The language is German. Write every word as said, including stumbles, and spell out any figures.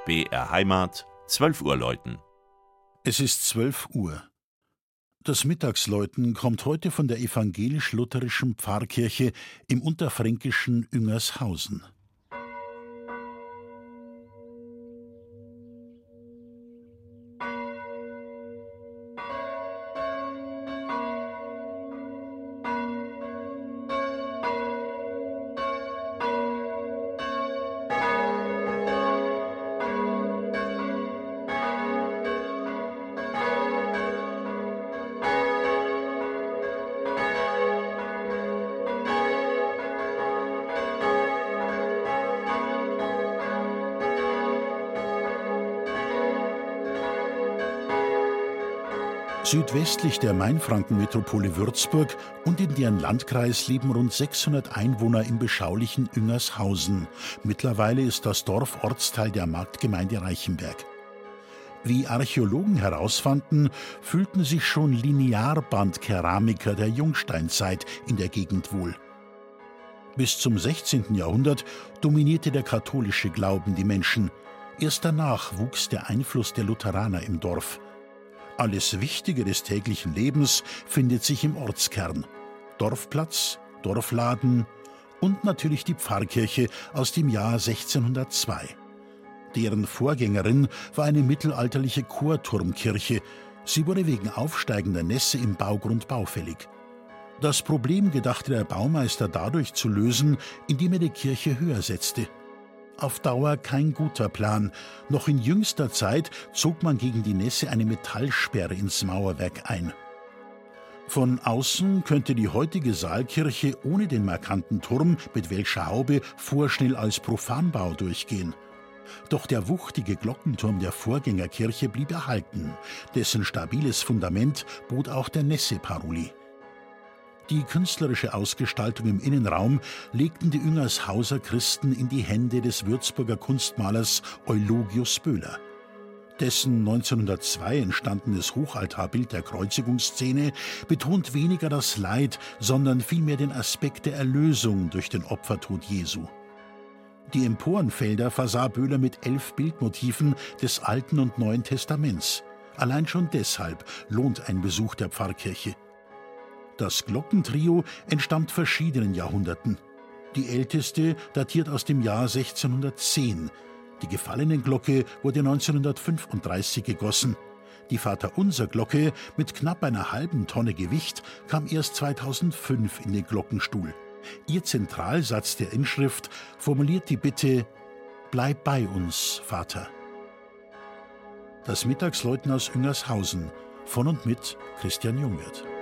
B R Heimat, zwölf Uhr läuten. Es ist zwölf Uhr. Das Mittagsläuten kommt heute von der evangelisch-lutherischen Pfarrkirche im unterfränkischen Üngershausen. Südwestlich der Mainfranken-Metropole Würzburg und in deren Landkreis leben rund sechshundert Einwohner im beschaulichen Üngershausen. Mittlerweile ist das Dorf Ortsteil der Marktgemeinde Reichenberg. Wie Archäologen herausfanden, fühlten sich schon Linearbandkeramiker der Jungsteinzeit in der Gegend wohl. Bis zum sechzehnten Jahrhundert dominierte der katholische Glauben die Menschen. Erst danach wuchs der Einfluss der Lutheraner im Dorf. Alles Wichtige des täglichen Lebens findet sich im Ortskern. Dorfplatz, Dorfladen und natürlich die Pfarrkirche aus dem Jahr sechzehnhundertzwei. Deren Vorgängerin war eine mittelalterliche Chorturmkirche. Sie wurde wegen aufsteigender Nässe im Baugrund baufällig. Das Problem gedachte der Baumeister dadurch zu lösen, indem er die Kirche höher setzte. Auf Dauer kein guter Plan. Noch in jüngster Zeit zog man gegen die Nässe eine Metallsperre ins Mauerwerk ein. Von außen könnte die heutige Saalkirche ohne den markanten Turm mit Welscher Haube vorschnell als Profanbau durchgehen. Doch der wuchtige Glockenturm der Vorgängerkirche blieb erhalten. Dessen stabiles Fundament bot auch der Nässe Paroli. Die künstlerische Ausgestaltung im Innenraum legten die Üngershauser Christen in die Hände des Würzburger Kunstmalers Eulogius Böhler. Dessen neunzehnhundertzwei entstandenes Hochaltarbild der Kreuzigungsszene betont weniger das Leid, sondern vielmehr den Aspekt der Erlösung durch den Opfertod Jesu. Die Emporenfelder versah Böhler mit elf Bildmotiven des Alten und Neuen Testaments. Allein schon deshalb lohnt ein Besuch der Pfarrkirche. Das Glockentrio entstammt verschiedenen Jahrhunderten. Die älteste datiert aus dem Jahr sechzehnhundertzehn. Die Gefallenenglocke wurde neunzehnhundertfünfunddreißig gegossen. Die Vaterunser-Glocke mit knapp einer halben Tonne Gewicht kam erst zweitausendfünf in den Glockenstuhl. Ihr Zentralsatz der Inschrift formuliert die Bitte: »Bleib bei uns, Vater.« Das Mittagsläuten aus Üngershausen von und mit Christian Jungwirth.